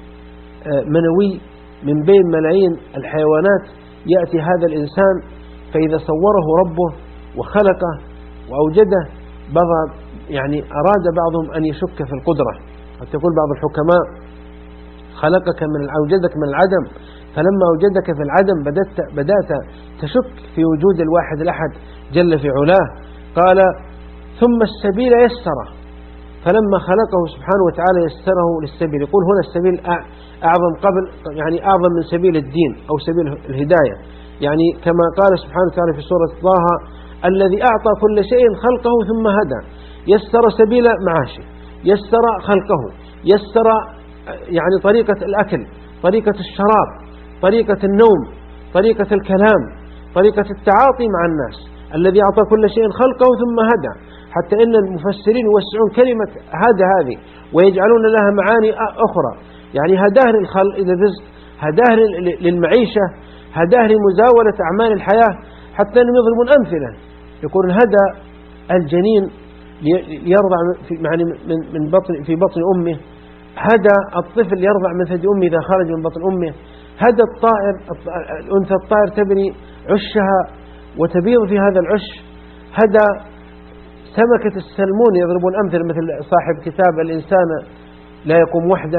منوي من بين ملايين الحيوانات. يأتي هذا الإنسان فإذا صوره ربه وخلقه وأوجده بغى يعني أراد بعضهم أن يشك في القدرة. حتى يقول بعض الحكماء خلقك من أوجدك من العدم فلما وجدك في العدم بدأت, بدأت تشك في وجود الواحد الأحد جل في علاه. قال ثم السبيل يسره، فلما خلقه سبحانه وتعالى يسره للسبيل. يقول هنا السبيل أعظم قبل يعني أعظم من سبيل الدين أو سبيل الهداية، يعني كما قال سبحانه وتعالى في سورة طه الذي أعطى كل شيء خلقه ثم هدى. يسر سبيل معاشه، يسر خلقه، يسر يعني طريقة الأكل، طريقة الشراب، طريقة النوم، طريقة الكلام، طريقة التعاطي مع الناس. الذي أعطى كل شيء خلقه ثم هدى، حتى إن المفسرين يوسعون كلمة هدى هذه ويجعلون لها معاني أخرى، يعني هداه للخلق إلى الرزق، هداه للمعيشة، هداه لمزاولة أعمال الحياة، حتى أنهم يضربون أمثلة. يقول هدى الجنين يرضع يعني من بطن في بطن أمه، هدى الطفل يرضع من ثدي أمه إذا خرج من بطن أمه، هدى الطائر الأنثى الطائر تبني عشها وتبيض في هذا العش، هدى سمكة السلمون. يضربون أمثلة مثل صاحب كتاب الإنسان لا يقوم وحده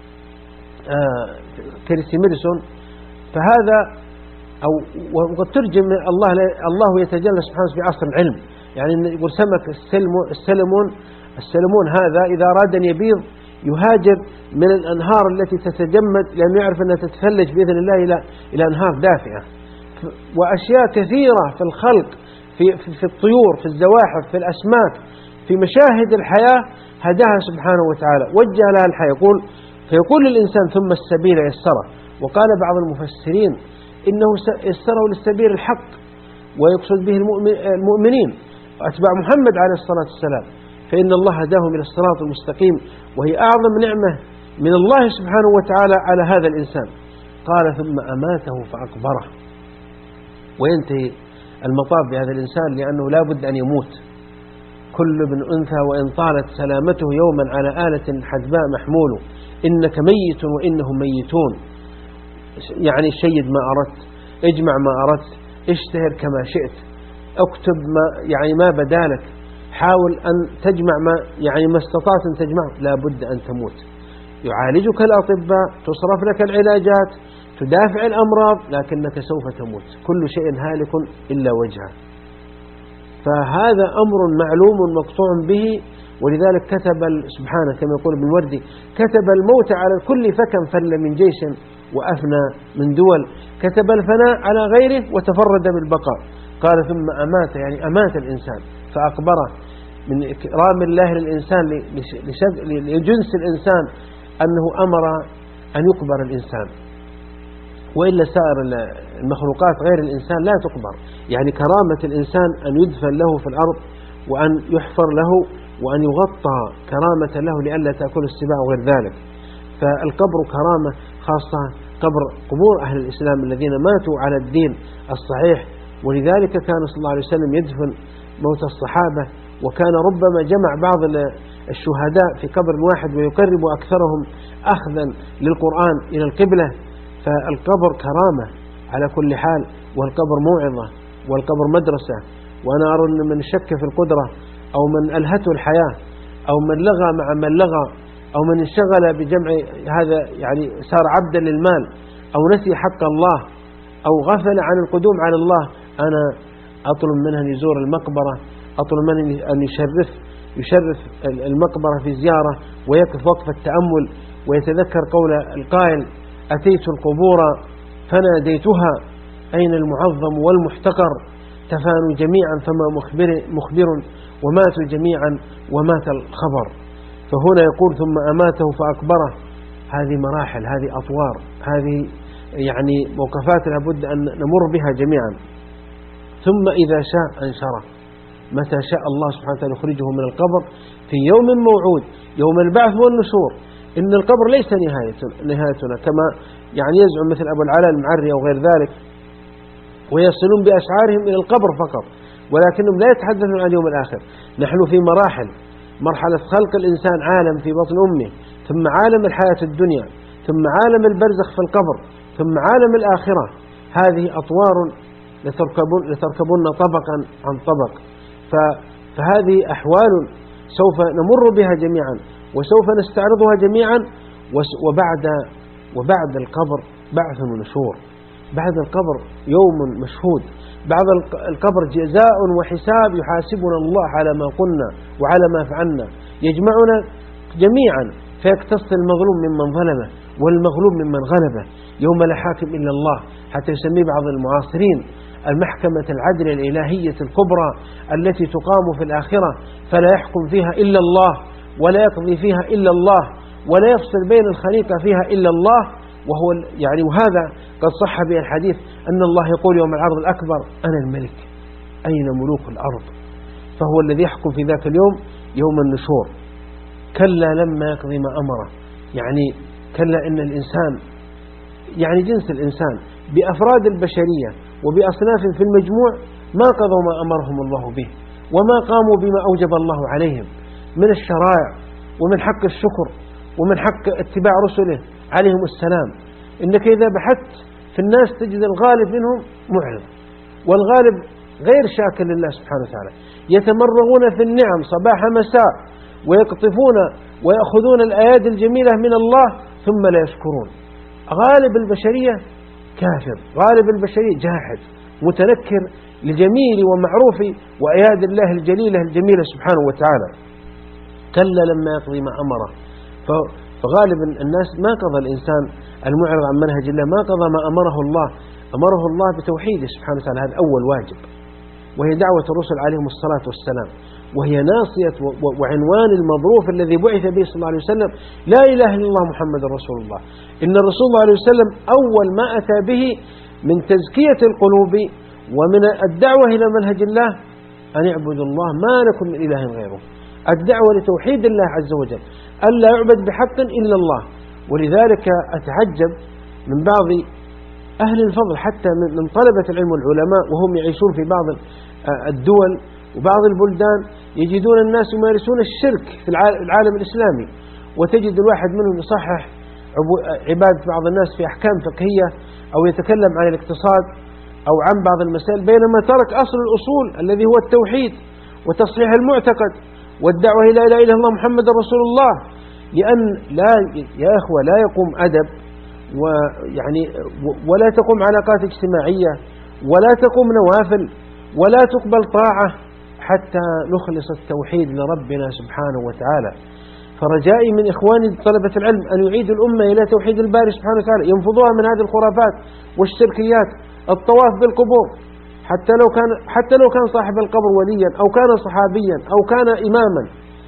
آه كريسي ميديسون. فهذا أو وقد ترجم الله الله يتجلى سبحانه في عصر العلم، يعني يقول سمك السلمون السلمون هذا إذا أراد أن يبيض يهاجر من الأنهار التي تتجمد لأنه يعرف أنها تتثلج بإذن الله إلى إلى أنهار دافئة. وأشياء كثيرة في الخلق، في في الطيور، في الزواحف، في الأسماك، في مشاهد الحياة هداها سبحانه وتعالى، وجه لها الحياة. يقول فيقول للإنسان ثم السبيل يسره. وقال بعض المفسرين إنه يسره للسبيل الحق، ويقصد به المؤمنين وأتباع محمد عليه الصلاة والسلام، فإن الله هداهم إلى الصراط المستقيم، وهي أعظم نعمة من الله سبحانه وتعالى على هذا الإنسان. قال ثم أماته فأقبره. وينتهي المطاف بهذا الإنسان لأنه لا بد أن يموت. كل ابن أنثى وإن طالت سلامته يوما على آلة حدباء محمول، إنك ميت وإنهم ميتون. يعني شيد ما أردت، اجمع ما أردت، اشتهر كما شئت، اكتب ما يعني ما بدالك، حاول أن تجمع ما يعني ما استطعت أن تجمعه، لا بد أن تموت. يعالجك الأطباء، تصرف لك العلاجات، تدافع الأمراض، لكنك سوف تموت. كل شيء هالك إلا وجهه. فهذا أمر معلوم مقطوع به، ولذلك كتب سبحانه كما يقول ابن الوردي كتب الموت على الكل فكم فل من جيش وأفنى من دول. كتب الفناء على غيره وتفرد بالبقاء. قال ثم أمات، يعني أمات الإنسان فأقبره. من إكرام الله للإنسان لجنس الإنسان أنه أمر أن يقبر الإنسان، وإلا سائر المخلوقات غير الإنسان لا تقبر. يعني كرامة الإنسان أن يدفن له في الأرض، وأن يحفر له، وأن يغطى كرامة له لئلا تأكل السباع وغير ذلك. فالقبر كرامة خاصة، قبر قبور أهل الإسلام الذين ماتوا على الدين الصحيح. ولذلك كان صلى الله عليه وسلم يدفن موت الصحابة، وكان ربما جمع بعض الشهداء في قبر واحد ويقرب أكثرهم أخذا للقرآن إلى القبلة. فالقبر كرامة على كل حال، والقبر موعظة، والقبر مدرسة. وأنا أرى أن من شك في القدرة أو من ألهته الحياة أو من لغى مع من لغى أو من انشغل بجمع هذا يعني صار عبدا للمال أو نسي حق الله أو غفل عن القدوم على الله، أنا أطلب منه أن يزور المقبرة، أطلب منه أن يشرف يشرف المقبرة في زيارة، ويقف وقف التأمل ويتذكر قول القائل أتيت القبور فناديتها أين المعظم والمحتقر، تفانوا جميعا فما مخبر, مخبر وماتوا جميعا ومات الخبر. فهنا يقول ثم أماته فأكبره. هذه مراحل، هذه أطوار، هذه يعني موقفات لابد أن نمر بها جميعا. ثم إذا شاء أنشره، متى شاء الله سبحانه وتعالى يخرجه من القبر في يوم موعود، يوم البعث والنشور. إن القبر ليس نهايتنا كما يعني يزعم مثل أبو العلاء المعري أو غير ذلك، ويصلون بأشعارهم إلى القبر فقط، ولكنهم لا يتحدثون عن اليوم الآخر. نحن في مراحل، مرحلة خلق الإنسان عالم في بطن أمه، ثم عالم الحياة الدنيا، ثم عالم البرزخ في القبر، ثم عالم الآخرة. هذه أطوار لتركبون, لتركبون طبقا عن طبق. فهذه أحوال سوف نمر بها جميعا، وسوف نستعرضها جميعا. وبعد, وبعد القبر بعث ونشور، بعد القبر يوم مشهود، بعد القبر جزاء وحساب يحاسبنا الله على ما قلنا وعلى ما فعلنا، يجمعنا جميعا فيقتص المظلوم ممن ظلمه والمغلوب ممن غلبه، يوم لا حاكم إلا الله، حتى يسميه بعض المعاصرين المحكمة العدل الإلهية الكبرى التي تقام في الآخرة، فلا يحكم فيها إلا الله، ولا يقضي فيها إلا الله، ولا يفصل بين الخليقة فيها إلا الله. وهو يعني وهذا قد صح به الحديث أن الله يقول يوم العرض الأكبر: أنا الملك أين ملوك الأرض؟ فهو الذي يحكم في ذاك اليوم يوم النشور. كلا لما يقضي ما أمره، يعني كلا إن الإنسان، يعني جنس الإنسان بأفراد البشرية وبأصناف في المجموع ما قضوا ما أمرهم الله به، وما قاموا بما أوجب الله عليهم من الشرائع ومن حق الشكر ومن حق اتباع رسله عليهم السلام. إنك إذا بحثت في الناس تجد الغالب منهم معرض، والغالب غير شاكر لله سبحانه وتعالى، يتمرغون في النعم صباح مساء، ويقطفون ويأخذون الآيات الجميلة من الله ثم لا يشكرون. غالب البشرية كافر، غالب البشرية جاحد متنكر لجميل ومعروف وآيات الله الجليلة الجميلة سبحانه وتعالى. كلا لما يقضي ما أمره. فغالب الناس ما قضى الإنسان المعرض عن منهج الله، ما قضى ما أمره الله. أمره الله بتوحيده سبحانه وتعالى، هذا أول واجب، وهي دعوة الرسل عليهم الصلاة والسلام، وهي ناصية وعنوان المظروف الذي بعث به صلى الله عليه وسلم: لا إله إلا الله محمد رسول الله. إن الرسول صلى الله عليه وسلم أول ما أتى به من تزكية القلوب ومن الدعوة إلى منهج الله أن يعبدوا الله ما لكم من إله غيره، الدعوة لتوحيد الله عز وجل، ألا يعبد بحق إلا الله. ولذلك أتعجب من بعض أهل الفضل حتى من طلبة العلم والعلماء وهم يعيشون في بعض الدول وبعض البلدان، يجدون الناس يمارسون الشرك في العالم الإسلامي، وتجد الواحد منهم يصحح عبادة بعض الناس في أحكام فقهية أو يتكلم عن الاقتصاد أو عن بعض المسائل، بينما ترك أصل الأصول الذي هو التوحيد وتصحيح المعتقد والدعوة إلى لا إله إلا الله محمد رسول الله. لأن لا يا أخوة لا يقوم أدب ويعني ولا تقوم علاقات اجتماعية ولا تقوم نوافل ولا تقبل طاعة حتى نخلص التوحيد لربنا سبحانه وتعالى. فرجائي من إخواني طلبة العلم أن يعيدوا الأمة إلى توحيد الباري سبحانه وتعالى، ينفضوها من هذه الخرافات والشركيات، الطواف بالقبور، حتى لو كان حتى لو كان صاحب القبر وليا أو كان صحابيا أو كان إماما.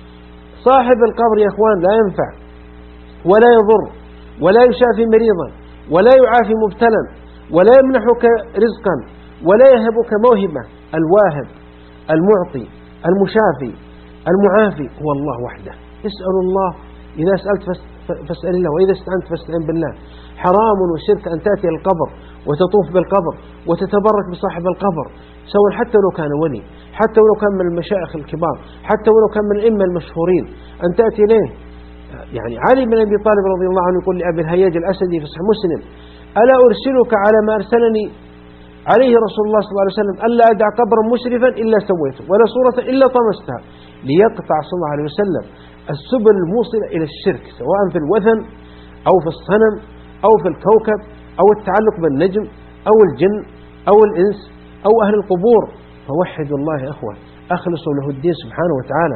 صاحب القبر يا إخوان لا ينفع ولا يضر ولا يشافي مريضا ولا يعافي مبتلا ولا يمنحك رزقا ولا يهبك موهبة. الواهب المعطي المشافي المعافي هو الله وحده. اسأل الله، إذا سألت فاسأل الله، وإذا استعنت فاستعن بالله. حرام وشرك أن تأتي القبر وتطوف بالقبر وتتبرك بصاحب القبر، سواء حتى لو كان ولي، حتى ولو كان من المشايخ الكبار، حتى ولو كان من الأئمة المشهورين، أن تأتي ليه. يعني علي بن أبي طالب رضي الله عنه يقول لأبي الهياج الأسدي في صحيح مسلم: ألا أرسلك على ما أرسلني عليه رسول الله صلى الله عليه وسلم، ألا أدع قبرا مشرفا إلا سويته ولا صورة إلا طمستها. ليقطع صلى الله عليه وسلم السبل الموصلة إلى الشرك، سواء في الوثن أو في الصنم أو في الكوكب أو التعلق بالنجم أو الجن أو الإنس أو أهل القبور. فوحدوا الله يا أخوة، أخلصوا له الدين سبحانه وتعالى،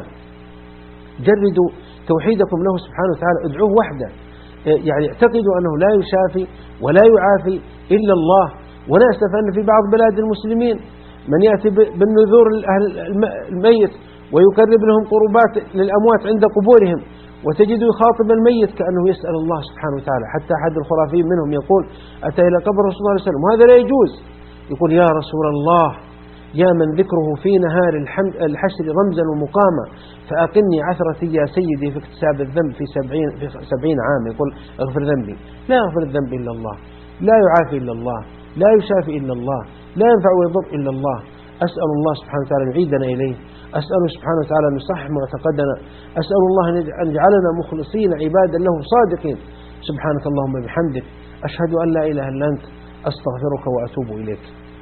جردوا توحيدكم له سبحانه وتعالى، ادعوه وحده. يعني اعتقدوا أنه لا يشافي ولا يعافي إلا الله. ونأسف أن في بعض بلاد المسلمين من يأتي بالنذور لأهل الميت ويقرب لهم قربات للأموات عند قبورهم، وتجد يخاطب الميت كأنه يسأل الله سبحانه وتعالى. حتى أحد الخرافيين منهم يقول: أتى إلى قبر رسول الله صلى الله عليه وسلم وهذا لا يجوز، يقول: يا رسول الله، يا من ذكره في نهار الحشر رمزا ومقاما، فأقني عثرتي يا سيدي في اكتساب الذنب في سبعين, في سبعين عام. يقول: اغفر ذنبي. لا يغفر الذنب إلا الله، لا يعافي إلا الله، لا يشافي إلا الله، لا ينفع ويضر إلا الله. أسأل الله سبحانه وتعالى أن يعيدنا إليه، أسأله سبحانه وتعالى أن يصحح معتقدنا، أسأل الله أن يجعلنا مخلصين عبادا له صادقين. سبحانك اللهم وبحمدك، أشهد أن لا إله إلا أنت، أستغفرك وأتوب إليك.